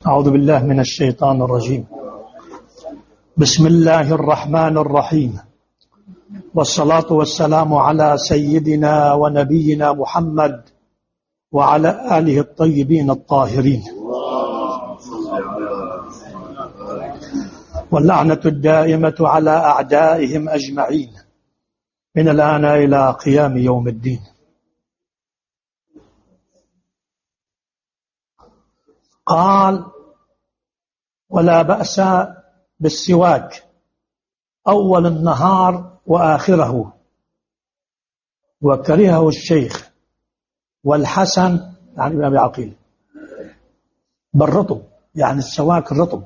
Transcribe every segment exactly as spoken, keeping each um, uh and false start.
أعوذ بالله من الشيطان الرجيم. بسم الله الرحمن الرحيم، والصلاة والسلام على سيدنا ونبينا محمد وعلى آله الطيبين الطاهرين، واللعنة الدائمة على أعدائهم أجمعين من الآن إلى قيام يوم الدين. قال: ولا بأس بالسواك أول النهار وآخره، وكرهه الشيخ والحسن يعني ابن أبي عقيل بالرطب، يعني السواك الرطب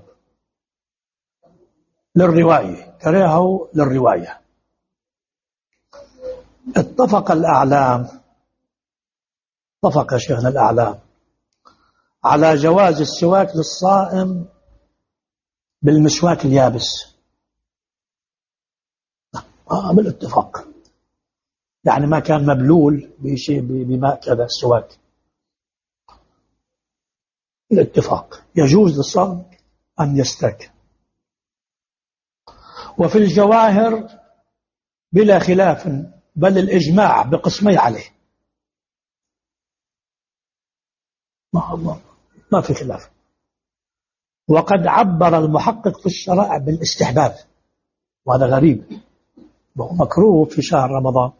للرواية، كرهه للرواية. اتفق الأعلام، اتفق شيخنا الأعلام على جواز السواك للصائم بالمسواك اليابس. آه بالاتفاق، يعني ما كان مبلول بشيء بماء كذا السواك، الاتفاق يجوز للصائم أن يستاك. وفي الجواهر بلا خلاف، بل الإجماع بقسمي عليه، ما الله ما في خلاف. وقد عبر المحقق في الشرائع بالاستحباب، وهذا غريب، وهو مكروه في شهر رمضان،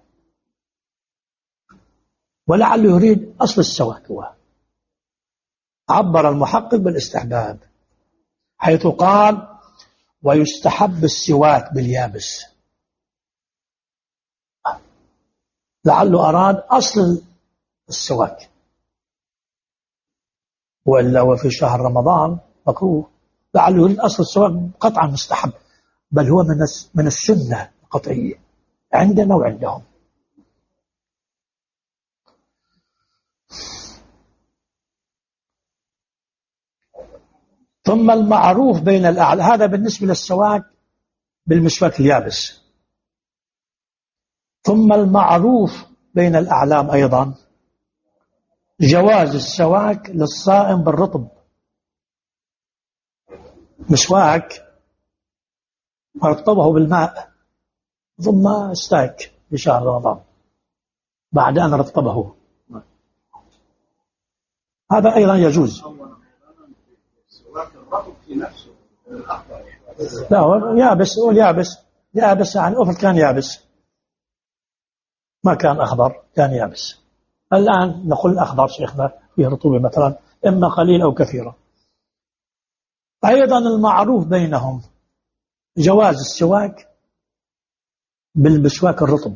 ولعله يريد أصل السواك. هو عبر المحقق بالاستحباب حيث قال: ويستحب السواك باليابس، لعله أراد أصل السواك، وإلا وفي شهر رمضان مكروه، لعله يريد أصل السواك قطعا مستحب، بل هو من من السنة القطعية عندنا وعندهم. ثم المعروف بين الأعلام، هذا بالنسبة للسواك بالمسواك اليابس. ثم المعروف بين الأعلام أيضا جواز السواك للصائم بالرطب، مسواك رطبه بالماء ثم استاك بشهر رمضان بعد أن رطبه، هذا أيضا يجوز. لا هو يابس، هو يابس يابس يعني أفضل، كان يابس ما كان أخضر، كان يابس. الآن نقول أخضر شيخنا فيه رطوبة مثلا، إما قليل أو كثيرة. أيضا المعروف بينهم جواز السواك بالمسواك الرطب.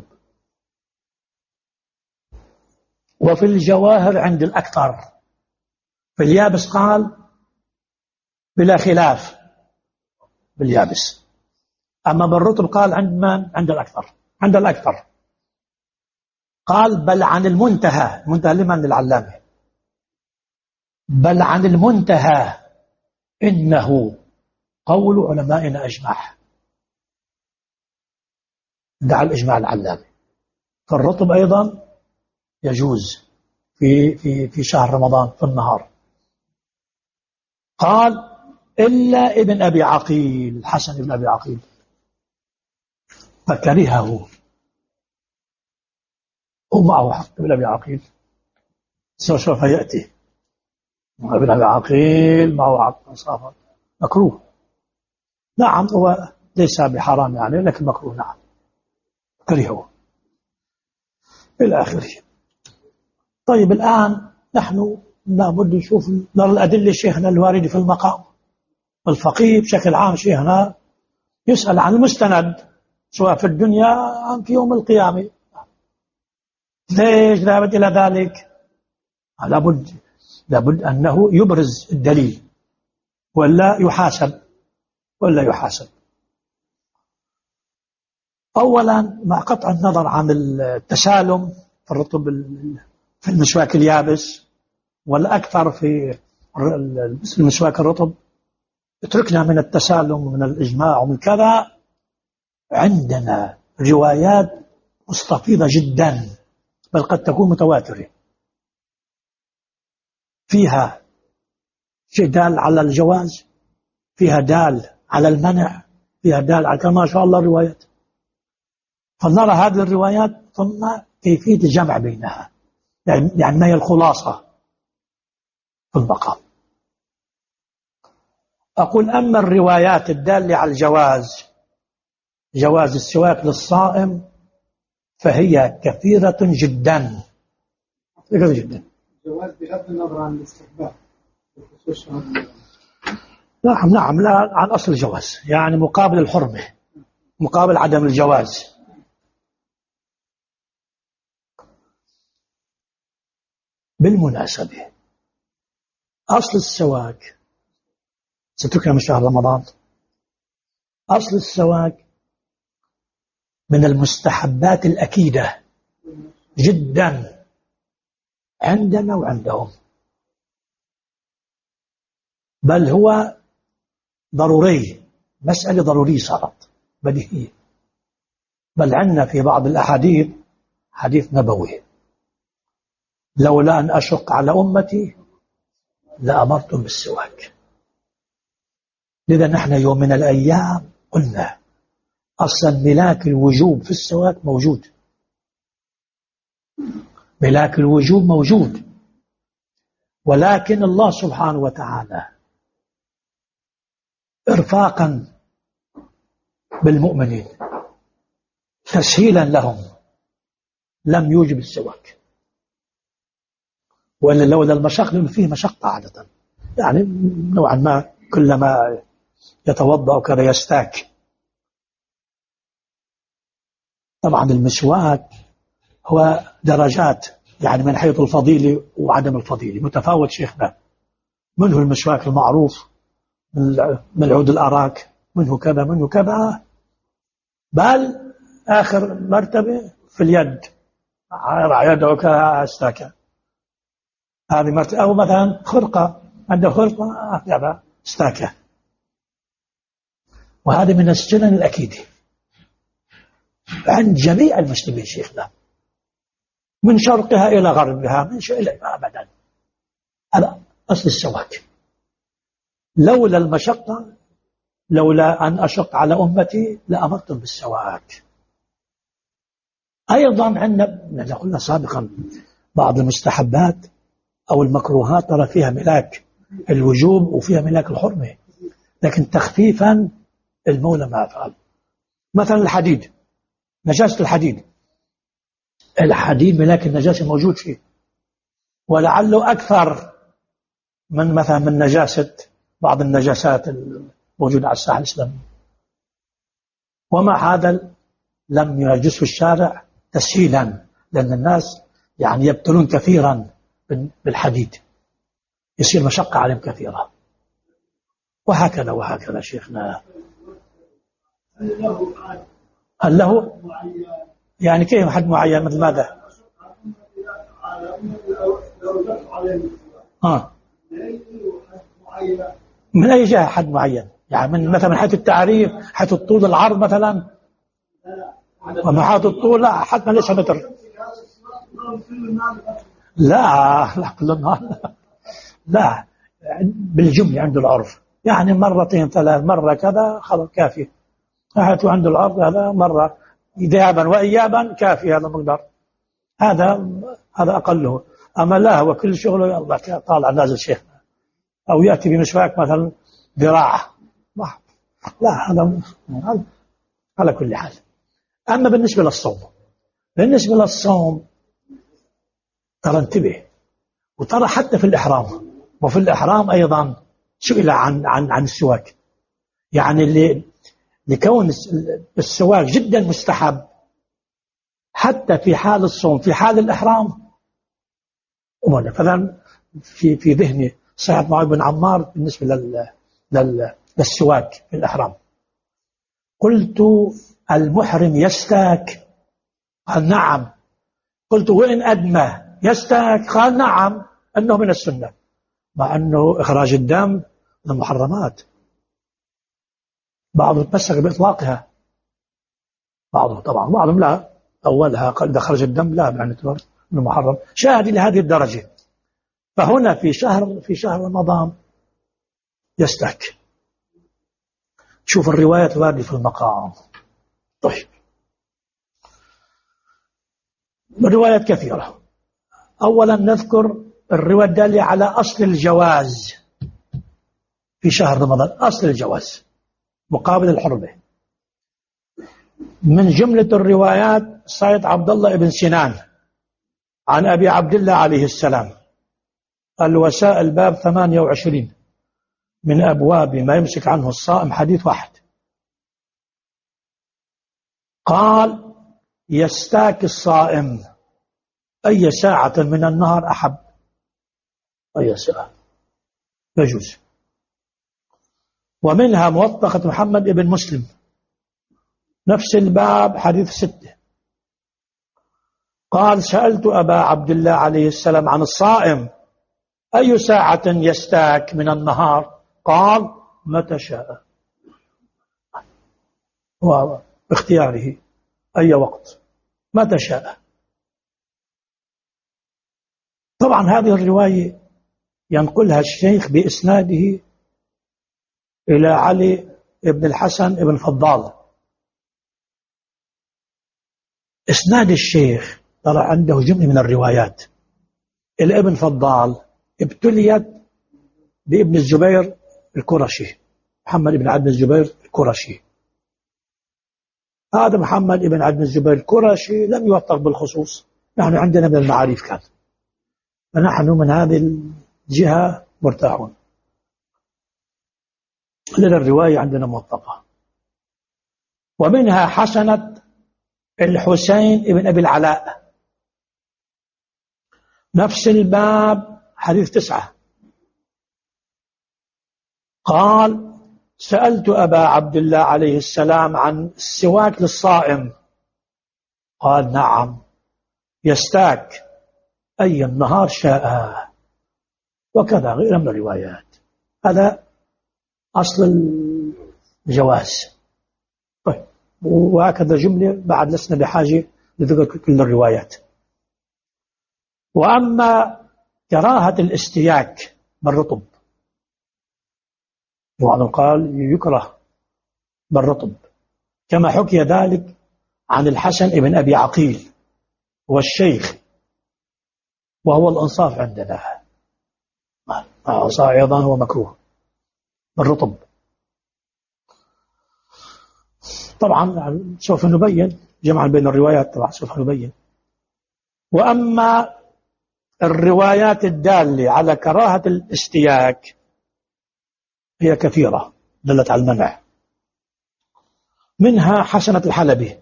وفي الجواهر عند الأكثر، في اليابس قال بلا خلاف باليابس، أما بالرطب قال عند من؟ عند الأكثر، عند الأكثر قال بل عن المنتهى، المنتهى لمن؟ العلامة، بل عن المنتهى إنه قول علمائنا أجمع، دع الإجماع العلامة. فالرطب أيضا يجوز في في في شهر رمضان في النهار. قال إلا ابن أبي عقيل، حسن ابن أبي عقيل فكرهه، ومعه حق ابن أبي عقيل سوف يأتي ابن أبي عقيل معه حق صافا مكروه. نعم هو ليس بحرام يعني، لكن مكروه نعم، كرهه إلى آخره. طيب الآن نحن لابد نشوف نرى الأدلة شيخنا الواردة في المقام. الفقيه بشكل عام شيخنا يسأل عن المستند سواء في الدنيا أم في يوم القيامة، ليش ذهبت إلى ذلك؟ لابد لابد أنه يبرز الدليل ولا يحاسب ولا يحاسب. أولا مع قطع النظر عن التسالم في الرطب في المسواك اليابس والأكثر في المسواك الرطب، اتركنا من التسالم ومن الإجماع ومن كذا، عندنا روايات مستفيضة جدا بل قد تكون متواترة فيها شيء دال على الجواز، فيها دال على المنع، فيها دال على كما شاء الله روايات. فنرى هذه الروايات ثم كيفية الجمع بينها، يعني, يعني ما هي الخلاصة في المقام. أقول أما الروايات الدالة على الجواز، جواز السواك للصائم، فهي كثيرة جدا، كثيرة جدا. جواز بغض النظر عن الاستحباب. نعم نعم، لا عن أصل الجواز، يعني مقابل الحرمة، مقابل عدم الجواز. بالمناسبة أصل السواك ستكرم شهر رمضان، أصل السواك من المستحبات الأكيدة جدا عندنا وعندهم، بل هو ضروري، مسألة ضرورية صارت بديهية. بل عندنا في بعض الأحاديث حديث نبوي: لولا أن أشق على أمتي لأمرتم بالسواك. لذا نحن يوم من الأيام قلنا أصلا ملاك الوجوب في السواك موجود، ملاك الوجوب موجود، ولكن الله سبحانه وتعالى إرفاقا بالمؤمنين تسهيلا لهم لم يوجب السواك. وإلا لولا المشقة، لأنه فيه مشقة عادة، يعني نوعا ما كلما يتوضأ وكذا يستاك. طبعا المسواك هو درجات، يعني من حيث الفضيلة وعدم الفضيلة متفاوت شيخنا. منه المسواك المعروف من العود الأراك، منه كذا منه كذا، بل آخر مرتبة في اليد، يدعو كاستاكا، هذه مرتبة. أو مثلا خرقة، عنده خرقة كذا استاكا. وهذه من السنن الأكيدة عند جميع المسلمين شيخنا، من شرقها إلى غربها، من شيء إلى أبدا. هذا أصل السواك. لولا المشقة، لولا أن أشق على أمتي لأمرتم بالسواك. أيضا عندنا قلنا سابقا بعض المستحبات أو المكروهات ترى فيها ملاك الوجوب وفيها ملاك الحرمة، لكن تخفيفا المولى ما فعل. مثلا الحديد، نجاسة الحديد، الحديد ملاك النجاسة موجود فيه، ولعله أكثر من مثلا من نجاسة بعض النجاسات الموجودة على الساحة الإسلامية. ومع هذا لم ينجسه الشارع تسهيلا، لأن الناس يعني يبتلون كثيرا بالحديد، يصير مشقة عليهم كثيرة. وهكذا وهكذا شيخنا. هل له يعني كيف حد معين؟ مثل ماذا؟ آه. من أي جهة حد معين؟ يعني من مثلا من حيث التعريف، حيث الطول العرض مثلا، ومن حيث الطول لا، حتى ليس متر. لا لا كل النهار لا، بالجملة عنده العرف، يعني مرتين ثلاث مرة كذا خلاص كافي. حيث عنده العرف هذا مرة ذهابا وإيابا كافي، هذا مقدار، هذا هذا أقله. أما لا هو كل شغله يلا طالع نازل شيخنا، أو يأتي بمسواك مثلا ذراعه، لا هذا على كل حال. أما بالنسبة للصوم، بالنسبة للصوم ترى انتبه، وترى حتى في الإحرام، وفي الإحرام أيضا سئل عن عن عن السواك، يعني اللي لكون السواك جدا مستحب حتى في حال الصوم، في حال الإحرام. فذا في في ذهني صحة معاذ بن عمار بالنسبة لل لل للسواك في الإحرام. قلت المحرم يستاك؟ قال نعم. قلت وإن أدمى يستاك؟ قال نعم، أنه من السنة، مع أنه إخراج الدم من المحرمات. بعضهم تمسك بإطلاقها، بعضهم طبعا، بعضهم لا، أولها قال خرج الدم لا يعني من المحرم، شاهد لهذه الدرجة. فهنا في شهر في شهر رمضان يستاك. شوف الروايات واردة في المقام. طيب، الروايات كثيرة. أولا نذكر الرواية الدالة على أصل الجواز في شهر رمضان، أصل الجواز مقابل الحرمة. من جملة الروايات سيد عبد الله بن سنان عن أبي عبد الله عليه السلام، الوسائل باب ثمانية وعشرين من أبواب ما يمسك عنه الصائم، حديث واحد. قال: يستاك الصائم أي ساعة من النهار أحب. أي ساعة يجوز. ومنها موثقة محمد بن مسلم نفس الباب حديث ستة. قال: سألت أبا عبد الله عليه السلام عن الصائم أي ساعة يستاك من النهار؟ قال: متى شاء، واختياره أي وقت متى شاء. طبعا هذه الرواية ينقلها الشيخ بإسناده إلى علي بن الحسن بن فضال. إسناد الشيخ ترى عنده جملة من الروايات. الابن فضال ابتليت بابن الزبير القرشي، محمد بن عبد الزبير القرشي. هذا محمد بن عبد الزبير القرشي لم يوثق بالخصوص، نحن عندنا من المعاريف كان، فنحن من هذه الجهة مرتاحون. لنا الرواية عندنا موثقة. ومنها حسنة الحسين بن أبي العلاء نفس الباب حديث تسعة. قال: سألت أبا عبد الله عليه السلام عن السواك للصائم. قال: نعم يستاك أي النهار شاء. وكذا غير من الروايات. هذا أصل الجواز. طيب، وهكذا جملة بعد لسنا بحاجة لذكر كل الروايات. وأما كراهة الاستياك بالرطب، وبعضهم قال يكره بالرطب، كما حكي ذلك عن الحسن بن أبي عقيل والشيخ، وهو الأنصاف عندنا. الأنصاف أيضا هو مكروه بالرطب. طبعا سوف نبين جمعا بين الروايات، طبعا سوف نبين. وأما الروايات الدالة على كراهة الاستياك هي كثيرة دلت على المنع. منها حسنة الحلبي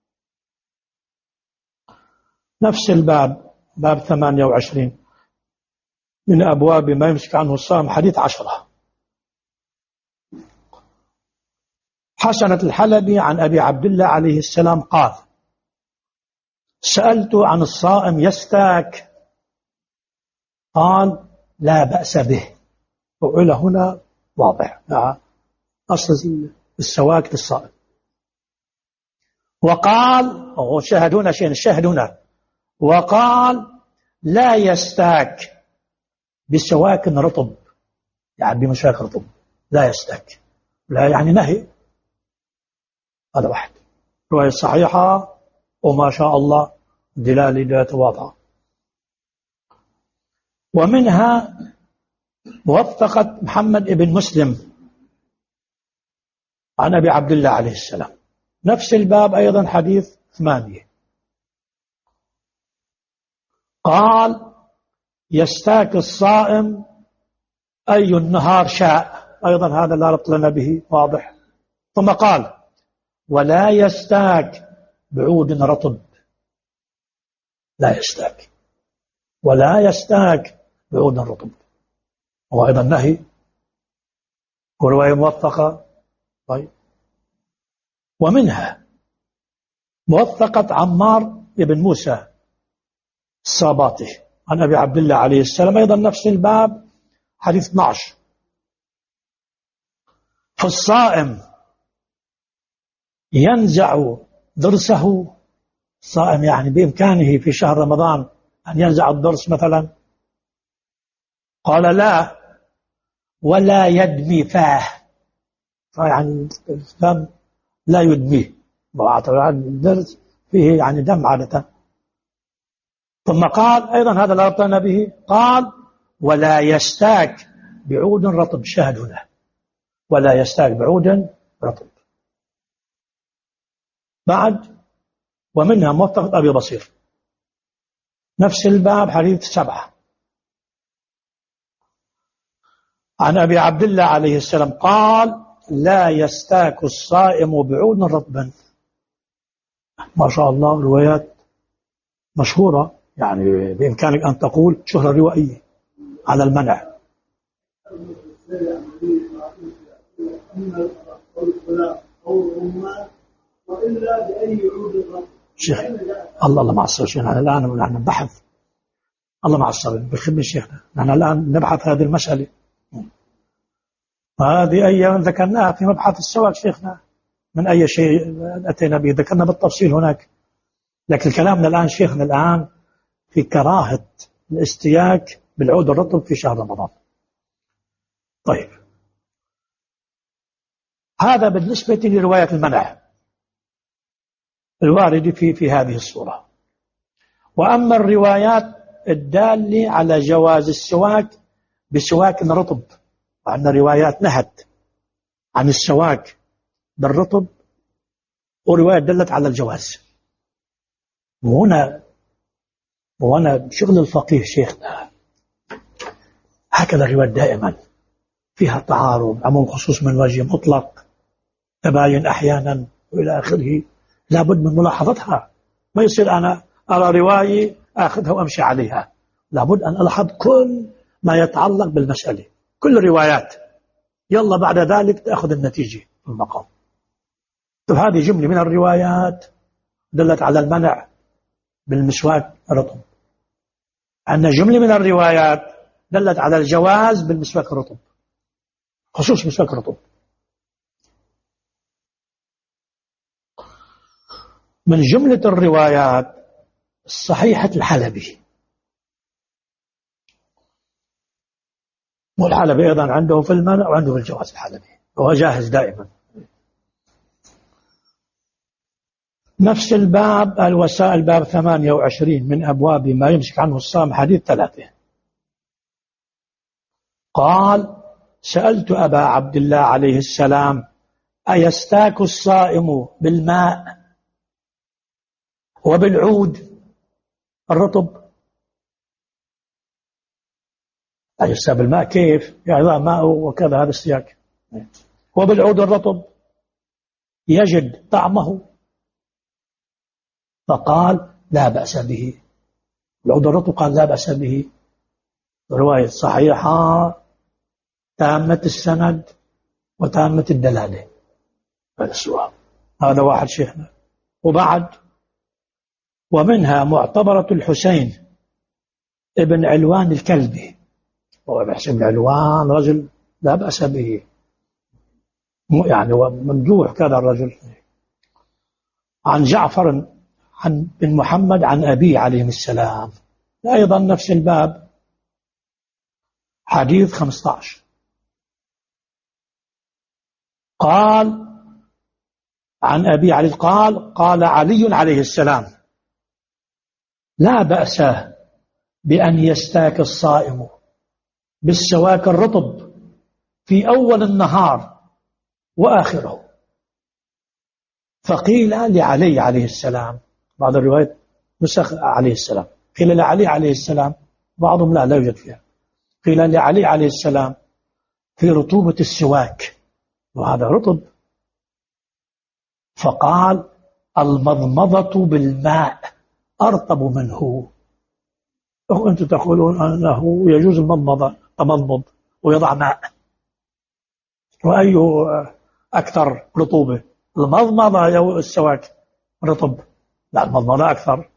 نفس الباب باب ثمانية وعشرين من أبواب ما يمسك عنه الصائم، حديث عشرة. حسنة الحلبي عن أبي عبد الله عليه السلام قال: سألت عن الصائم يستاك. قال: لا بأس به. وإلى هنا واضح أصل السواك للصائم. وقال: شاهدونا شيئا، شاهدونا. وقال: لا يستاك بسواك رطب، يعني بمسواك رطب لا يستاك، لا يعني نهي. هذا واحد رواية صحيحة وما شاء الله دلالة دلالة واضحة. ومنها موثقة محمد بن مسلم عن أبي عبد الله عليه السلام نفس الباب أيضا حديث ثمانية. قال: يستاك الصائم أي النهار شاء. أيضا هذا لا ربط لنا به، واضح. ثم قال: ولا يستاك بعود رطب. لا يستاك، ولا يستاك بعود رطب، هو أيضا نهي ورواية موثقة. طيب، ومنها موثقة عمار بن موسى الصاباتي عن أبي عبد الله عليه السلام أيضا نفس الباب حديث اثني عشر. فالصائم ينزع ضرسه. الصائم يعني بإمكانه في شهر رمضان أن ينزع الضرس مثلا؟ قال: لا، ولا يدمي فاه، يعني الدم لا يدميه، الدرس فيه يعني دم عادة. ثم قال أيضا هذا لا ربطنا به، قال ولا يستاك بعود رطب، شاهد هنا ولا يستاك بعود رطب. بعد ومنها موثقة أبي بصير، نفس الباب حديث سبعة، عن أبي عبد الله عليه السلام قال لا يستاك الصائم بعود رطبا. ما شاء الله روايات مشهورة، يعني بإمكانك أن تقول شهرة روائية على المنع. شيخ الله الله مع الصبر، شيخنا الآن نحن نبحث، الله مع الصبر بخدمة شيخنا، نحن الآن نبحث هذه المسألة، هذه أيام ذكرناها في مبحث السواك شيخنا، من أي شيء أتينا به ذكرنا بالتفصيل هناك، لكن كلامنا الآن شيخنا الآن في كراهة الاستياك بالعود الرطب في شهر رمضان. طيب هذا بالنسبة لرواية المنع الواردة في في هذه الصورة. وأما الروايات الدالة على جواز السواك بسواك رطب، وعندنا روايات نهت عن السواك بالرطب وروايات دلت على الجواز. وهنا وهنا شغل الفقيه شيخنا، هكذا الروايات دائما فيها تعارض، عموم خصوص من وجه مطلق، تباين أحيانا وإلى آخره، لابد من ملاحظتها. ما يصير أنا أرى رواية أخذها وأمشي عليها، لابد أن ألاحظ كل ما يتعلق بالمسألة، كل الروايات، يلا بعد ذلك تأخذ النتيجة في المقام. طيب هذه جملة من الروايات دلت على المنع بالمسواك الرطب، عندنا جملة من الروايات دلت على الجواز بالمسواك الرطب، خصوص مسواك الرطب. من جملة الروايات صحيحة الحلبي، والحلبي أيضا عنده في المنع وعنده في الجواز الحلبي، وهو جاهز دائما. نفس الباب الوسائل باب ثمانية وعشرين من أبواب ما يمسك عنه الصائم حديث ثلاثة. قال سألت أبا عبد الله عليه السلام أيستاك الصائم بالماء وبالعود الرطب؟ أيستاك بالماء كيف؟ يعني ماء وكذا هذا السياك، وبالعود الرطب يجد طعمه؟ فقال لا بأس به. العود الرطب قال لا بأس به، رواية صحيحة تامة السند وتامة الدلالة. هذا السؤال، هذا واحد شيخنا. وبعد ومنها معتبرة الحسين ابن علوان الكلبي، هو ابن علوان رجل لا بأس به، يعني ممدوح كذا الرجل. عن جعفر عن بن محمد عن أبيه عليه السلام، أيضا نفس الباب حديث خمسة عشر. قال عن أبي علي قال قال علي عليه السلام لا بأس بأن يستاك الصائم بالسواك الرطب في أول النهار وآخره. فقيل لعلي عليه السلام، بعض الروايات نسخ عليه السلام، قيل لعلي عليه السلام، بعضهم لا لا يوجد فيها، قيل لعلي عليه السلام في رطوبة السواك وهذا رطب، فقال المضمضة بالماء أرطب منه. أنتم تقولون أنه يجوز المضمضة تمضمض ويضع ماء، وأي أكثر رطوبة، المضمضة أو السواك رطب؟ لا المضمضة أكثر.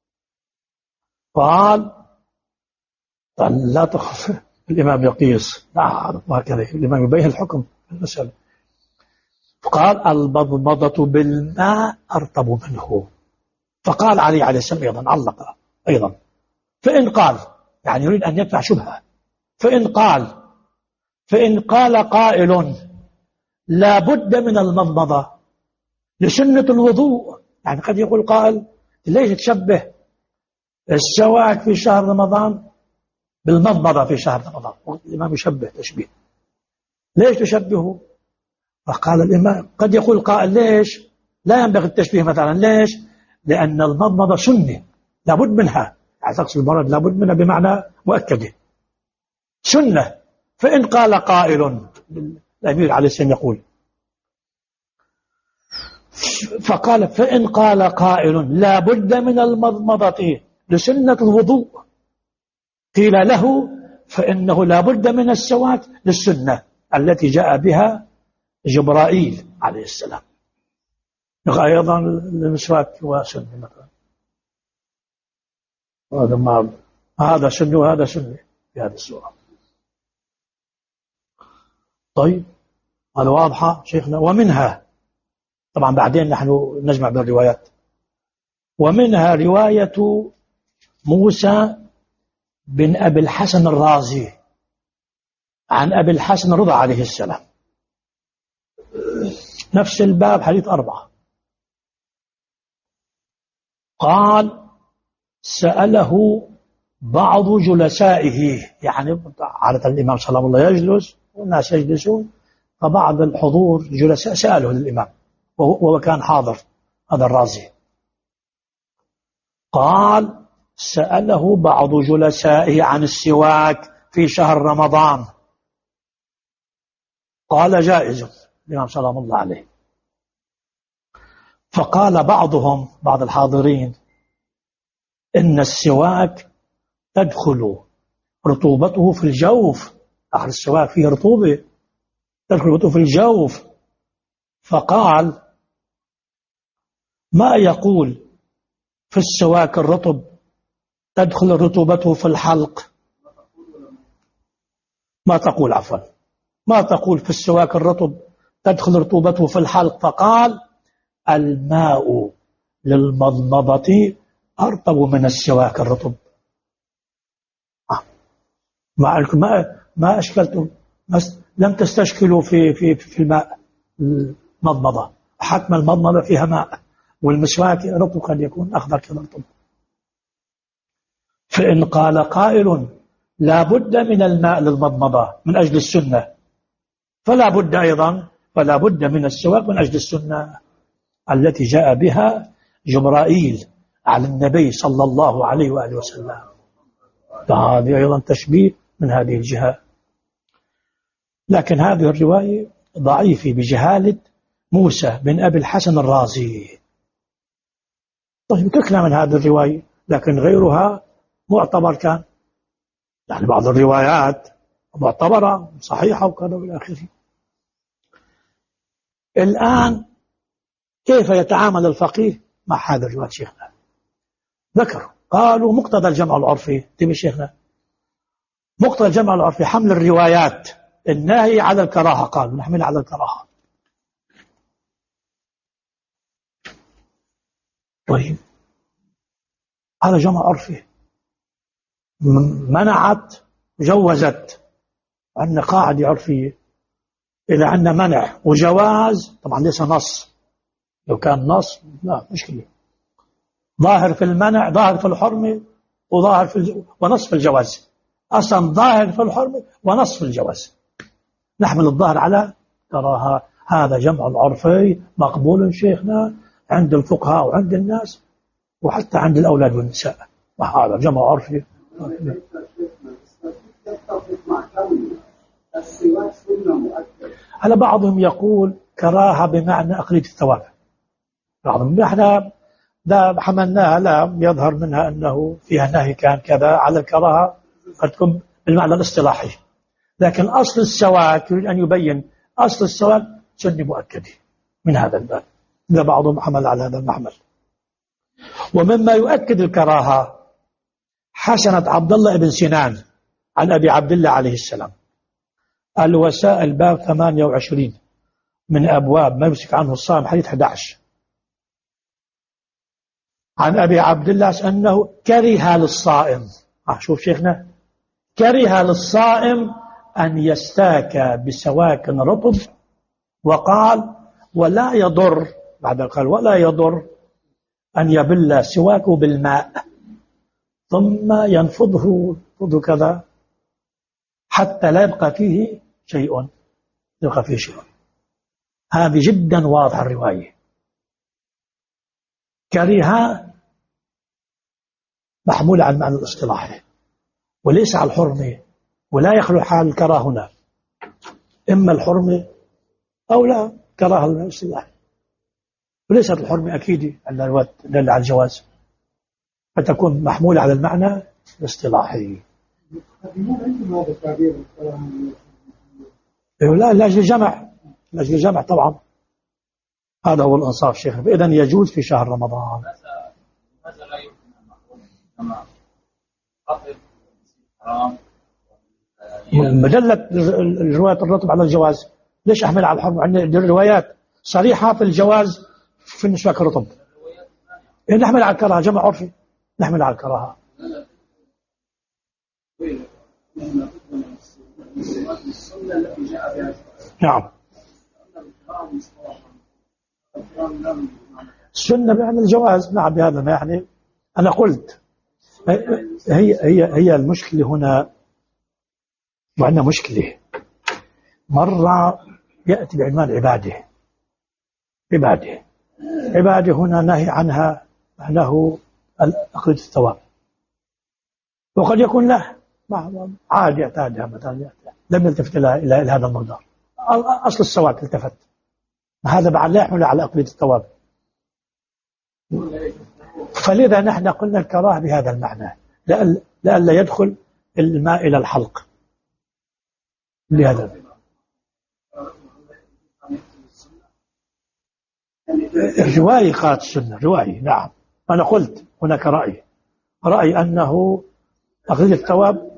قال لا تخف الإمام يقيس، لا وهكذا الإمام يبين الحكم في المسألة. قال المضمضة بالماء أرطب منه. فقال علي عليه السلام أيضا علق أيضا، فإن قال، يعني يريد أن يدفع شبهة، فإن قال فإن قال قائل لا بد من المضمضة لسنة الوضوء، يعني قد يقول قائل ليش تشبه السواك في شهر رمضان بالمضمضة في شهر رمضان؟ الإمام يشبه تشبيه، ليش تشبهه؟ فقال الإمام قد يقول قائل ليش لا ينبغي التشبيه مثلا، ليش؟ لأن المضمضة سنة لابد منها، يعني تقصد المرض لابد منها بمعنى مؤكده سنة. فإن قال قائل، الأمير عليه السلام يقول، فقال فإن قال قائل لا بد من المضمضة لسنة الوضوء، قيل له فإنه لا بد من السواك للسنة التي جاء بها جبرائيل عليه السلام. أيضا المسواك هو سنة مثلا، هذا ما هذا سنة وهذا سنة في هذه السورة. طيب هذا واضحة شيخنا. ومنها طبعا بعدين نحن نجمع بين الروايات، ومنها رواية موسى بن أبي الحسن الرازي عن أبي الحسن رضا عليه السلام، نفس الباب حديث أربعة. قال سأله بعض جلسائه، يعني عادة الإمام صلى الله عليه وسلم يجلس والناس يجلسون، فبعض الحضور جلساء سأله للإمام وهو كان حاضر هذا الرازي. قال سأله بعض جلسائه عن السواك في شهر رمضان، قال جائز الإمام سلام الله عليه. فقال بعضهم بعض الحاضرين إن السواك تدخل رطوبته في الجوف، آخر السواك فيه رطوبة تدخل رطوبته في الجوف. فقال ما يقول في السواك الرطب تدخل رطوبته في الحلق؟ ما تقول عفوا ما تقول في السواك الرطب تدخل رطوبته في الحلق؟ فقال الماء للمضمضة أرطب من السواك الرطب. ما ما ما أشكلتم، لم تستشكلوا في في في الماء المضمضة، حتما المضمضة فيها ماء والمسواك رطب قد يكون أخضر كذا رطب. فإن قال قائل لا بد من الماء للمضمضة من أجل السنة، فلا بد أيضا فلا بد من السواك من أجل السنة التي جاء بها جبرائيل على النبي صلى الله عليه وآله وسلم. فهذه أيضا تشبيه من هذه الجهة. لكن هذه الرواية ضعيفة بجهالة موسى بن أبي الحسن الرازي. طيب تكلم من هذه الرواية، لكن غيرها معتبر كان، يعني بعض الروايات معتبرة صحيحة وكذا إلى آخره. الآن كيف يتعامل الفقيه مع هذا الرواية؟ شيخنا ذكروا قالوا مقتضى الجمع العرفي. تبي شيخنا مقتضى الجمع العرفي حمل الروايات الناهي على الكراهة، قالوا نحمل على الكراهة. طيب هذا جمع عرفي منعت جوزت، عندنا قاعدة عرفية إذا عندنا منع وجواز طبعا ليس نص، لو كان نص لا مشكلة، ظاهر في المنع ظاهر في الحرمة وظاهر في الج... ونص في الجواز، أصلا ظاهر في الحرمة ونص في الجواز، نحمل الظاهر على كراهة. هذا جمع العرفي مقبول شيخنا عند الفقهاء وعند الناس وحتى عند الأولاد والنساء، وهذا جمع عرفي. على بعضهم يقول كراهة بمعنى أقلية الثواب، بعضهم احنا لا حملناها لا يظهر منها أنه فيها نهي كان كذا على الكراهة، قد تكون بالمعنى الاصطلاحي، لكن أصل السواك يريد أن يبين أصل السواك سنة مؤكدة من هذا الباب، إذا بعضهم حمل على هذا المحمل. ومما يؤكد الكراهة حسنة عبد الله بن سنان عن أبي عبد الله عليه السلام، الوسائل باب ثمانية وعشرين من أبواب ما يمسك عنه الصائم حديث أحد عشر، عن أبي عبد الله أنه كره للصائم، آه شوف شيخنا كره للصائم أن يستاك بسواك رطب، وقال ولا يضر، بعد قال ولا يضر أن يبل سواكه بالماء ثم ينفضه ينفضه كذا حتى لا يبقى فيه شيء يبقى فيه شيء. هذه جدا واضحة الرواية. كريهة محمولة على المعنى الاصطلاحي وليس على الحرمة، ولا يخلو حال الكراهة هنا، إما الحرمة أو لا كراهة الاصطلاحي، وليست الحرمة أكيد على على الجواز، فتكون محمولة على المعنى الاصطلاحي. لا لاجل الجمع، لاجل الجمع طبعا، هذا هو الإنصاف شيخ. إذن يجوز في شهر رمضان. ماذا لا يمكن أن نقول كما قطب حرام مدلة الرواية الرطب على الجواز، ليش أحمل على الحرم؟ عندنا الروايات صريحة في الجواز في النسواك الرطب. نحمل على الكراهة، جمع عرفي، نحمل على الكراهة. نعم، السنة بأن الجواز، نعم بهذا ما يعني. أنا قلت هي هي هي المشكلة هنا، وعندنا مشكلة مرة يأتي بعنوان عبادة، عبادة عبادة هنا نهي عنها معناه أخذ الثواب، وقد يكون له عادي اعتادها مثلا لم يلتفت إلى هذا المقدار، أصل السواك التفت، هذا بعد لا يحمل على أقلية الثواب. فلذا نحن قلنا الكراهة بهذا المعنى، لألا يدخل الماء إلى الحلق بهذا. رواية قالت السنة، رواية نعم. أنا قلت هناك رأي رأي أنه أخذ الثواب،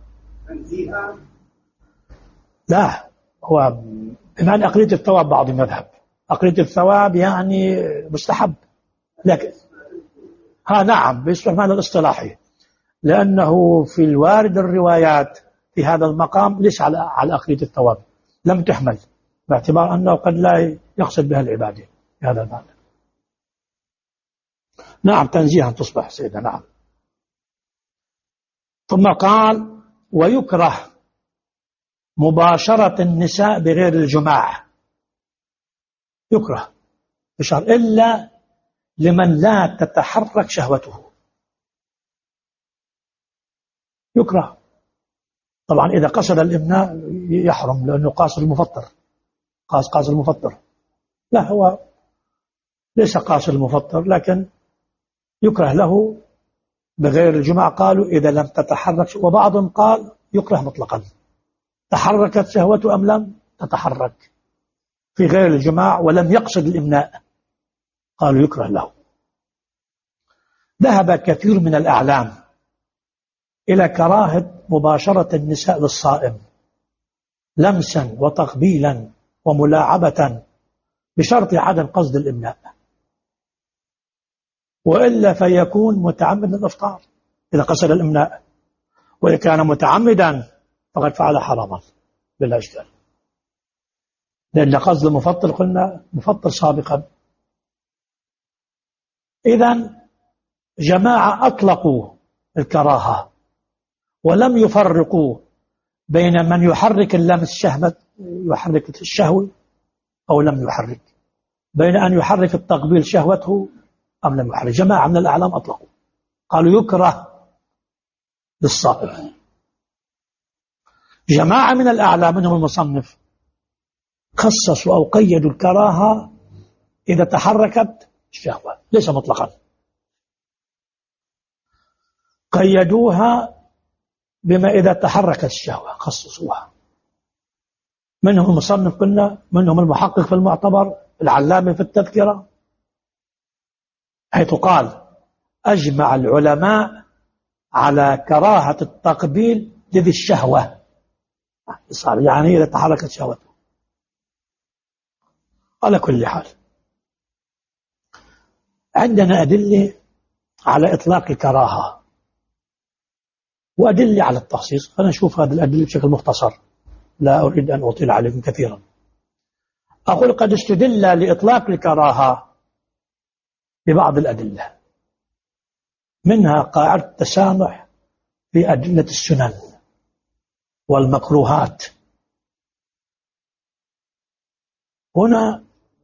لا هو بمعنى أقلية الثواب، بعض المذهب أقلية الثواب يعني مستحب، لكن ها نعم بيصبح معنى الاصطلاحي، لأنه في الوارد الروايات في هذا المقام ليس على على أقلية الثواب، لم تحمل باعتبار أنه قد لا يقصد بها العبادة بهذا المعنى. نعم تنزيها تصبح سيدة. نعم. ثم قال ويكره مباشرة النساء بغير الجماع، يكره بشرط إلا لمن لا تتحرك شهوته، يكره طبعا. إذا قصد الإمناء يحرم لأنه قاصد المفطر، قاصد قاصد المفطر، لا هو ليس قاصد المفطر، لكن يكره له بغير الجماع. قالوا إذا لم تتحرك، وبعضهم قال يكره مطلقا، تحركت شهوته أم لم تتحرك في غير الجماع ولم يقصد الإمناء، قالوا يكره له. ذهب كثير من الأعلام إلى كراهة مباشرة النساء للصائم لمسا وتقبيلا وملاعبة بشرط عدم قصد الإمناء، وإلا فيكون متعمد الإفطار إذا قصد الإمناء، وإذا كان متعمدا فقد فعل حراما بلا إشكال، لأن قصد المفطر قلنا مفطر سابقا. إذن جماعة أطلقوا الكراهة ولم يفرقوا بين من يحرك اللمس شهوة، يحرك الشهوة أو لم يحرك، بين أن يحرك التقبيل شهوته أم لم يحرك. جماعة من الأعلام أطلقوا، قالوا يكره للصائم. جماعة من الأعلام منهم المصنف خصصوا أو قيدوا الكراهة إذا تحركت الشهوة، ليس مطلقا، قيدوها بما إذا تحركت الشهوة خصصوها. منهم المصنف قلنا، منهم المحقق في المعتبر، العلامة في التذكرة، حيث قال أجمع العلماء على كراهة التقبيل لذي الشهوة، صار يعني إذا تحركت شهوته. على كل حال عندنا أدلة على إطلاق الكراهة وأدلة على التخصيص. خلينا نشوف هذه الأدلة بشكل مختصر. لا أريد أن أطيل عليكم كثيرا. أقول قد استدل لإطلاق الكراهة ببعض الأدلة، منها قاعدة التسامح في أدلة السنن والمكروهات. هنا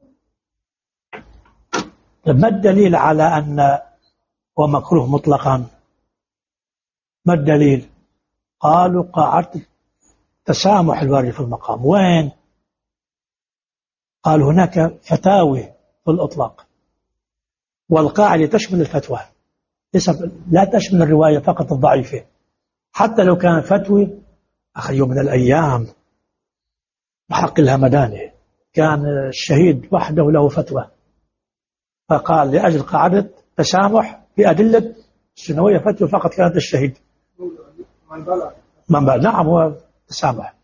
ما الدليل على أن هو مكروه مطلقا؟ ما الدليل؟ قالوا قاعدة التسامح الوارد في المقام. وين؟ قال هناك فتاوي في الإطلاق، والقاعدة تشمل الفتوى، لا تشمل الرواية فقط الضعيفة. حتى لو كان فتوى آخر يوم من الأيام بحق الهمداني كان الشهيد وحده له فتوى، فقال لأجل قاعدة تسامح بأدلة السنوية فتوى فقط كانت الشهيد من بلغ. نعم هو تسامح.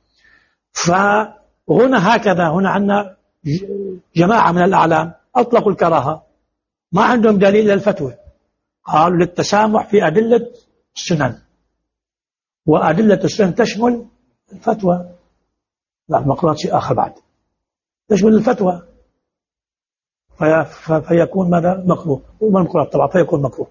فهنا هكذا هنا عندنا جماعة من الأعلام أطلقوا الكراهة، ما عندهم دليل للفتوى، قالوا للتسامح في أدلة السنن، وأدلة السنن تشمل الفتوى. لا المقرات شيء آخر بعد، تشمل الفتوى في فيكون ماذا؟ مكروه. والمقرات طبعا فيكون مكروه.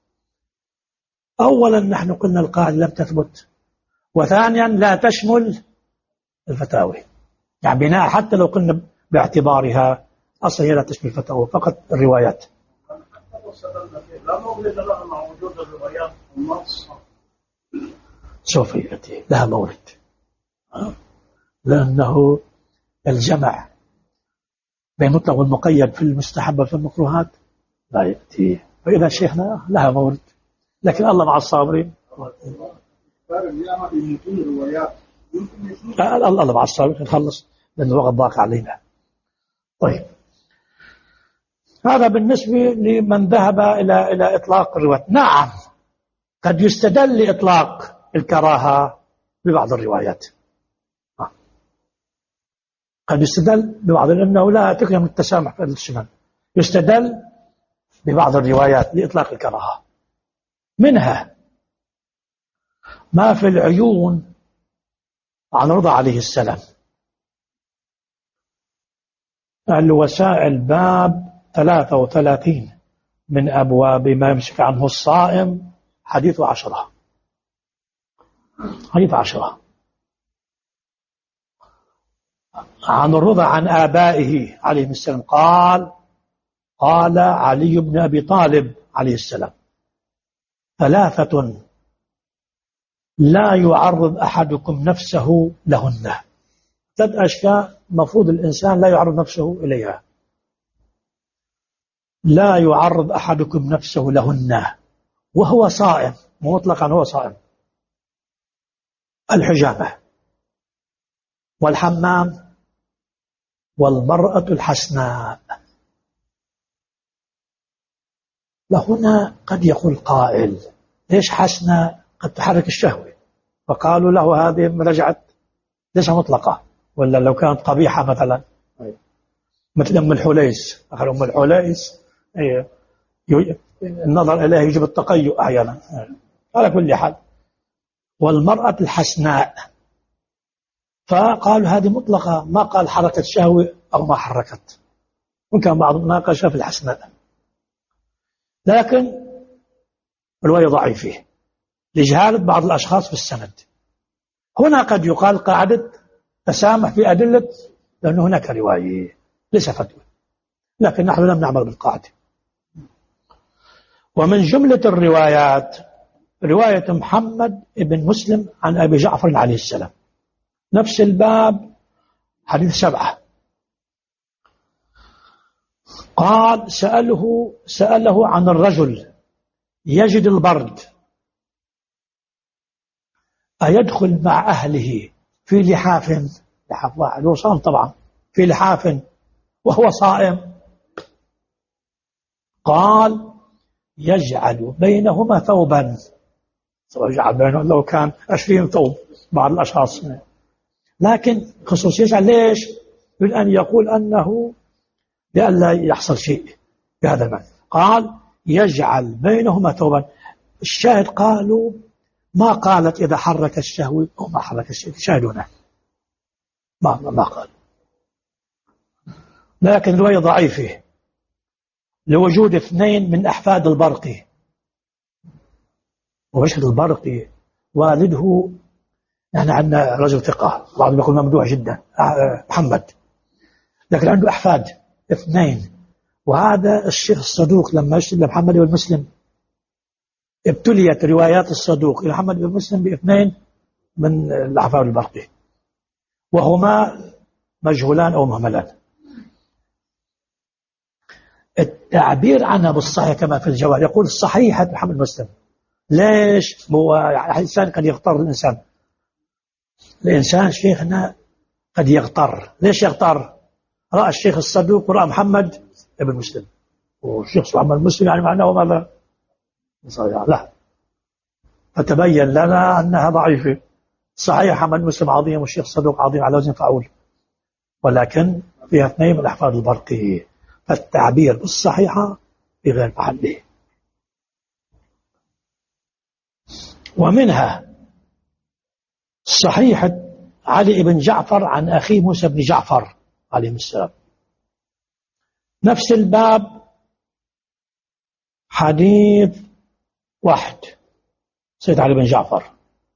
أولا نحن قلنا القاعدة لم تثبت، وثانيا لا تشمل الفتاوي، يعني بناء حتى لو قلنا باعتبارها أصلا هي لا تشمل الفتاوي فقط الروايات. لا مولد لها مع وجود الروايات والنص. سوف يأتي لها مورد، لأنه الجمع بين المطلق والمقيد في المستحب وفي المكروهات لا يأتي، فإذا شيخنا لها مورد، لكن الله مع الصابرين. الله مع الصابرين نخلص لأن الوقت ضاق علينا. طيب هذا بالنسبة لمن ذهب إلى إلى إطلاق الروايات. نعم قد يستدل لإطلاق الكراهة ببعض الروايات، قد يستدل ببعض، لأنه لا تكرم التسامح في السنن، يستدل ببعض الروايات لإطلاق الكراهة، منها ما في العيون عن رضا عليه السلام. الوسائل باب ثلاثة وثلاثين من أبواب ما يمسك عنه الصائم، حديث عشرة، حديث عشرة. عن الرضا عن آبائه عليه السلام قال قال علي بن أبي طالب عليه السلام ثلاثة لا يعرض أحدكم نفسه لهن. ثلاث أشياء مفروض الإنسان لا يعرض نفسه إليها، لا يعرض أحدكم نفسه لهن وهو صائم، مطلقا هو صائم: الحجامة والحمام والمرأة الحسناء. لهنا قد يقول قائل ليش حسناء؟ قد تحرك الشهوة، فقالوا له هذه رجعت ليس مطلقة، ولا لو كانت قبيحة مثلا مثل أم الحليس، أخر أم الحليس النظر إليه يجب التقيؤ أحيانا على كل حال. والمرأة الحسناء، فقالوا هذه مطلقة، ما قال حركة شهوة أو ما حركت، وكان بعض ناقش في الحسناء، لكن الرواية ضعيفة لجهالة بعض الأشخاص في السند. هنا قد يقال قاعدة تسامح في أدلة، لأن هناك رواية ليس فتوى، لكن نحن لم نعمل بالقاعدة. ومن جملة الروايات رواية محمد بن مسلم عن أبي جعفر عليه السلام، نفس الباب، حديث سبعة. قال سأله سأله عن الرجل يجد البرد أيدخل مع أهله في لحاف، لحاف واحد هو صائم طبعا، في لحاف وهو صائم؟ قال يجعل بينهما ثوبا، يجعل بينهما لو كان عشرين ثوب بعض الأشخاص، لكن خصوص يجعل ليش؟ يريد أن يقول أنه لئلا يحصل شيء بهذا المعنى. قال يجعل بينهما ثوبا. الشاهد قالوا ما قالت إذا حرك الشهوة أو ما حرك الشهوة، شاهدونه ما, ما قال. لكن رواية ضعيفة لوجود اثنين من أحفاد البرقي، وبشر البرقي والده يعني عندنا رجل ثقة، بعضهم يقول ممدوح جدا محمد، لكن عنده أحفاد اثنين. وهذا الشيخ الصدوق لما يشتغل لمحمد بن مسلم ابتليت روايات الصدوق إلى محمد بن مسلم باثنين من الأحفاد البرقي، وهما مجهولان أو مهملان. التعبير عنها بالصحيح كما في الجواب يقول صحيحة محمد مسلم. ليش؟ هو الإنسان قد يغتر الإنسان الإنسان شيخنا قد يغتر. ليش يغتر؟ رأى الشيخ الصدوق ورأى محمد ابن مسلم، والشيخ محمد مسلم يعني معناه ماذا؟ لا، فتبين لنا أنها ضعيفة. صحيح محمد مسلم عظيم والشيخ الصدوق عظيم على وزن فعول، ولكن فيها اثنين من أحفاد البرقي، فالتعبير بالصحيحة في غير محله. ومنها صحيحة علي بن جعفر عن أخيه موسى بن جعفر عليه السلام، نفس الباب، حديث واحد. سيد علي بن جعفر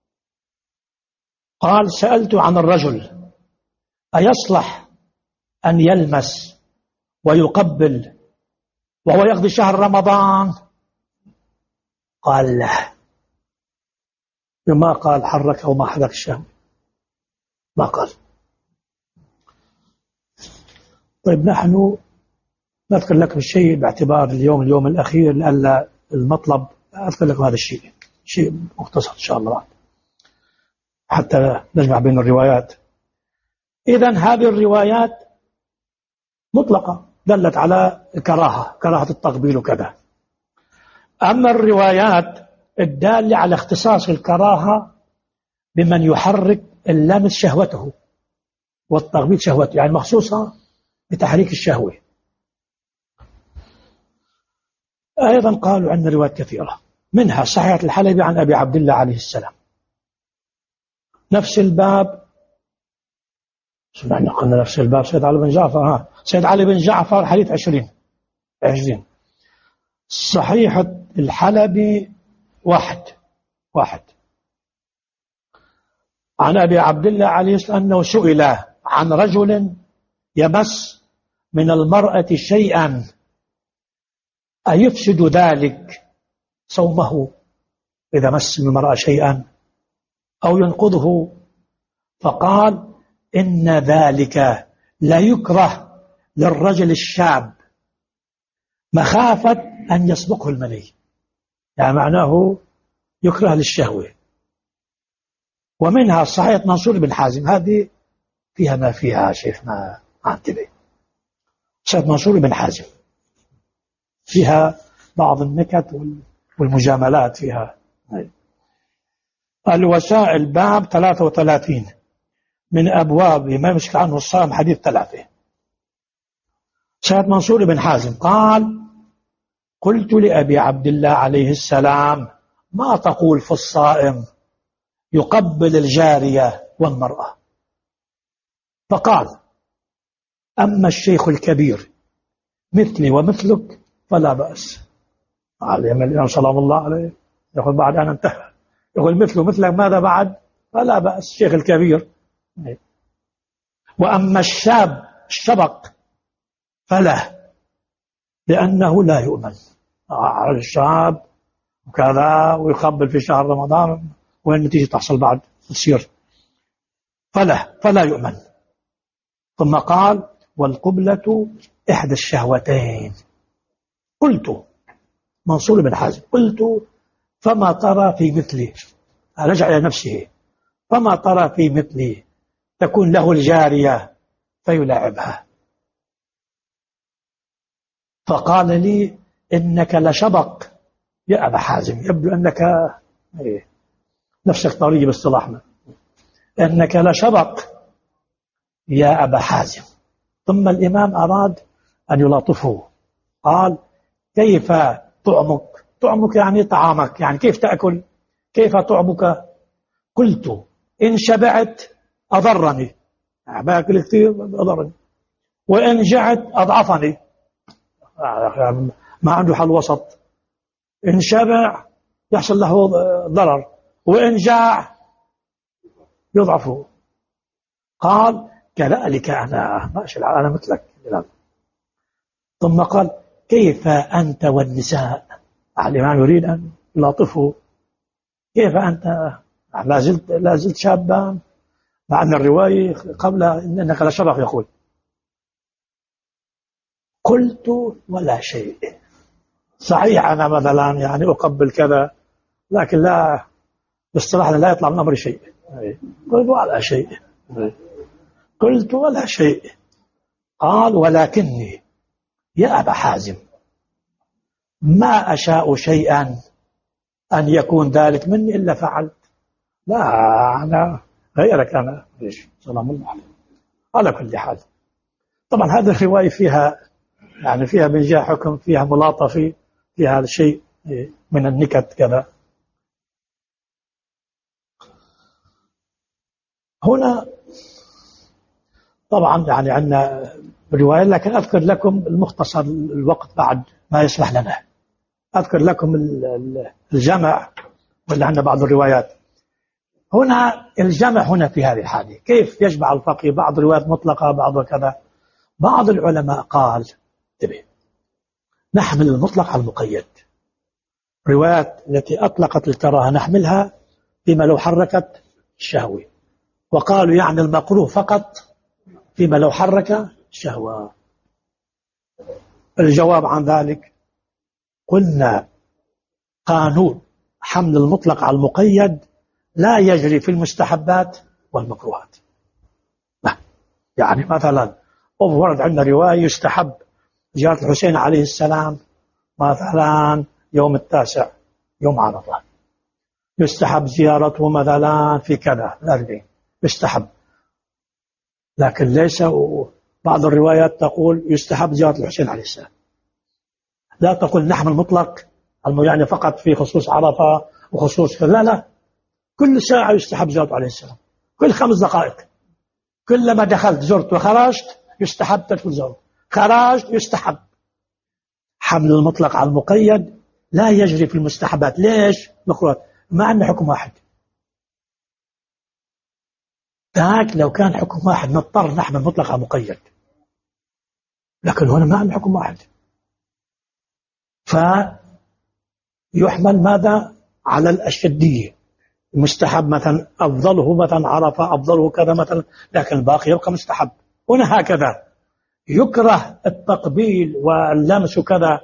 قال سألت عن الرجل أيصلح أن يلمس ويقبل وهو يقضي شهر رمضان؟ قال لا. ما قال حركه وما حرك الشهر، ما قال. طيب نحن نذكر لكم الشيء باعتبار اليوم اليوم الأخير لألا المطلب، أذكر لكم هذا الشيء شيء مختصر إن شاء الله حتى نجمع بين الروايات. إذن هذه الروايات مطلقة دلت على كراهة كراهة التقبيل وكذا. أما الروايات الدالة على اختصاص الكراهة بمن يحرك اللمس شهوته والتقبيل شهوته، يعني مخصوصة بتحريك الشهوة. أيضا قالوا عندنا روايات كثيرة، منها صحيحة الحلبي عن أبي عبد الله عليه السلام، نفس الباب. سمعنا قلنا نفس الباب سيد علي بن جعفر. ها سيد علي بن جعفر حديث عشرين عشرين. صحيحة الحلبي واحد واحد عن أبي عبد الله عليه السلام أنه سئل عن رجل يمس من المرأة شيئا أيفسد ذلك صومه إذا مس من المرأة شيئا أو ينقضه؟ فقال إن ذلك لا يكره للرجل الشاب مخافة أن يسبقه المني، يعني معناه يكره للشهوة. ومنها صحيحة منصور بن حازم، هذه فيها ما فيها شيخنا انتبه. صحيحة منصور بن حازم فيها بعض النكت والمجاملات فيها. الوسائل باب ثلاثة وثلاثين من أبواب ما يمسك عنه الصائم حديث ثلاثة. صحيحة منصور بن حازم قال قلت لأبي عبد الله عليه السلام ما تقول في الصائم يقبل الجارية والمرأة؟ فقال أما الشيخ الكبير مثلي ومثلك فلا بأس. الإمام سلام الله عليه يقول بعد أن انتهى يقول مثله مثلك ماذا بعد؟ فلا بأس الشيخ الكبير. وأما الشاب الشبق فلا، لأنه لا يؤمن. الشاب وكذا ويقبل في شهر رمضان وين النتيجة تحصل بعد تصير، فلا فلا يؤمن. ثم قال والقبلة إحدى الشهوتين. قلت منصور بن حازم قلت فما ترى في مثلي، رجع إلى نفسه، فما ترى في مثلي تكون له الجارية فيلاعبها؟ فقال لي إنك لشبق يا أبا حازم، يبدو أنك إيه نفسك طرية باصطلاحنا، إنك لشبق يا أبا حازم. ثم الإمام أراد أن يلاطفه، قال كيف طعمك؟ طعمك يعني طعامك، يعني كيف تأكل؟ كيف طعمك؟ قلت إن شبعت أضرني، باكل كثير ضرني، وإن جعت أضعفني، ما عنده حل وسط. إن شبع يحصل له ضرر، وإن جاع يضعفه. قال كذلك أنا، ماشي أنا مثلك. ثم قال كيف أنت والنساء؟ الإمام يريد أن يلاطفه. كيف أنت لا زلت لا زلت شابا، مع أن الرواية قبل إنك لشبخ يقول قلت ولا شيء. صحيح أنا مثلا يعني أقبل كذا، لكن لا باصطلاحنا لا يطلع من أمري شيء. قلت ولا شيء، قلت ولا شيء. قال ولكني يا أبا حازم ما أشاء شيئا أن يكون ذلك مني إلا فعلت. لا أنا غيرك أنا ليش؟ سلام الله عليه. على كل حال طبعا هذه الرواية فيها يعني فيها من جهة حكم، فيها ملاطفة، فيها شيء من النكت كذا. هنا طبعا يعني عندنا رواية، لكن أذكر لكم المختصر، الوقت بعد ما يسمح لنا. أذكر لكم الجمع واللي عندنا بعض الروايات. هنا الجمع هنا في هذه الحالة كيف يجمع الفقيه؟ بعض الروايات مطلقة بعض كذا. بعض العلماء قال انتبه نحمل المطلق على المقيد. روايات التي أطلقت الكراهة نحملها فيما لو حركت الشهوة، وقالوا يعني المكروه فقط فيما لو حرك الشهوة. الجواب عن ذلك قلنا قانون حمل المطلق على المقيد لا يجري في المستحبات والمكروهات. يعني مثلا ورد عندنا رواية يستحب زيارة الحسين عليه السلام مثلا يوم التاسع يوم عرفة، يستحب زيارته مثلا في كذا الأربعين، يستحب. لكن ليس بعض الروايات تقول يستحب زيارة الحسين عليه السلام، لا تقول نحمل مطلق يعني فقط في خصوص عرفة وخصوص لا لا، كل ساعة يستحب زيارته عليه السلام، كل خمس دقائق، كلما دخلت زرت وخرجت يستحب تدخل زرت، خرجت يستحب. حمل المطلق على المقيد لا يجري في المستحبات. ليش؟ مكروهات، مع أن حكم واحد. ذاك لو كان حكم واحد نضطر نحمل مطلق على مقيد، لكن هنا ما عندنا حكم واحد، فيحمل ماذا؟ على الأشدية. مستحب مثلا أفضله مثلا عرفة، أفضله كذا مثلا، لكن الباقي يبقى مستحب. هنا هكذا يكره التقبيل واللمس وكذا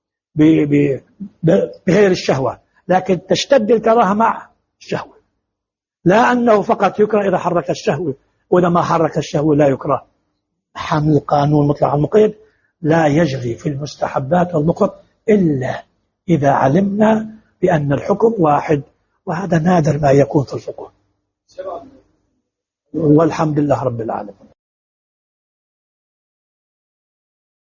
بغير الشهوة، لكن تشتد الكراهة مع الشهوة، لا أنه فقط يكره إذا حرك الشهوة، وإذا ما حرك الشهوة لا يكره. حمل قانون مطلق على المقيد لا يجري في المستحبات والمكروهات إلا إذا علمنا بأن الحكم واحد، وهذا نادر ما يكون في الفقه، والحمد لله رب العالمين.